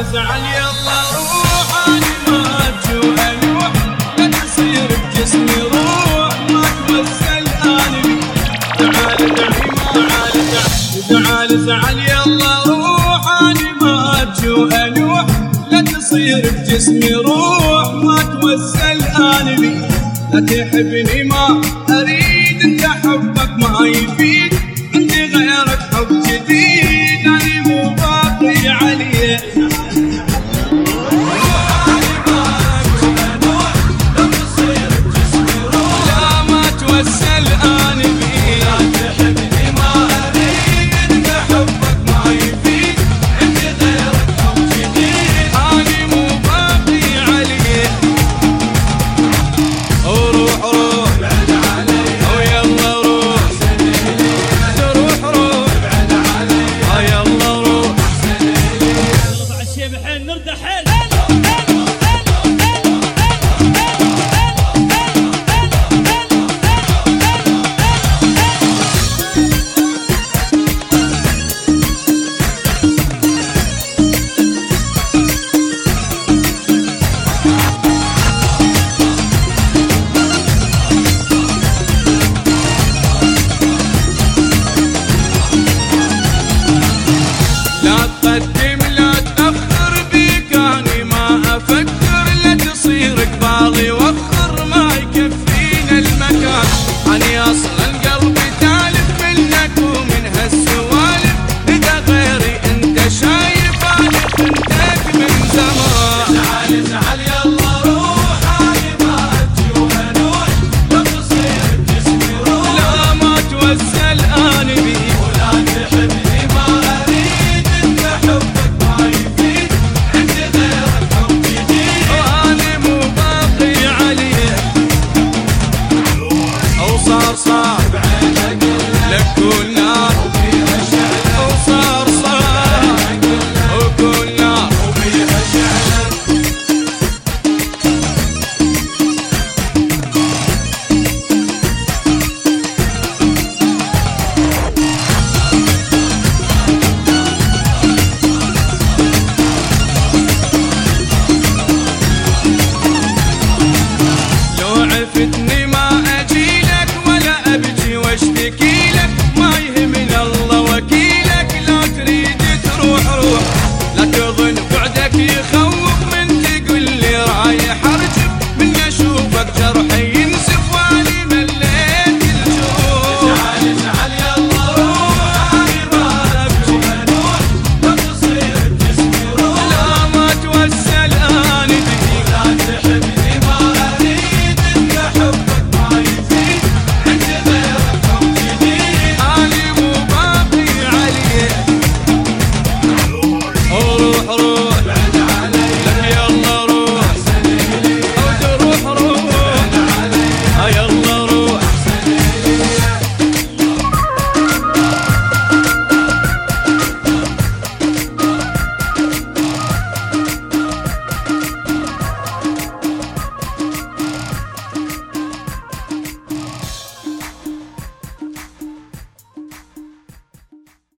زعل يلا روح أنا ما أجي وأنوح لا تصير بجسمي روح ما توسل أنا بي تعال تعال زعل يلا روح أنا ما أجي وأنوح لا تصير بجسمي روح ما توسل أنا بي لا تحبني ما أريد انت حبك ما يفيد عندي غيرك حب جديد أنا مو باقي عليه تقدم لا تأخر بيك أنا ما أفكر لا تصير قبالي وأخر ما يكفينا المكان أنا أصلا قلبي تالف منك ومن هالسوالف إذا غيري أنت شايف أنا خنتك من زمان زعل يلا روح أنا ما أجي وأنوح لا تصير بجسمي روح لا ما توسل أنا بي ولا تحبني ما أريد انت حبك ما يفيد عندي غيرك حب جديد وانا مو باقي عليه او صار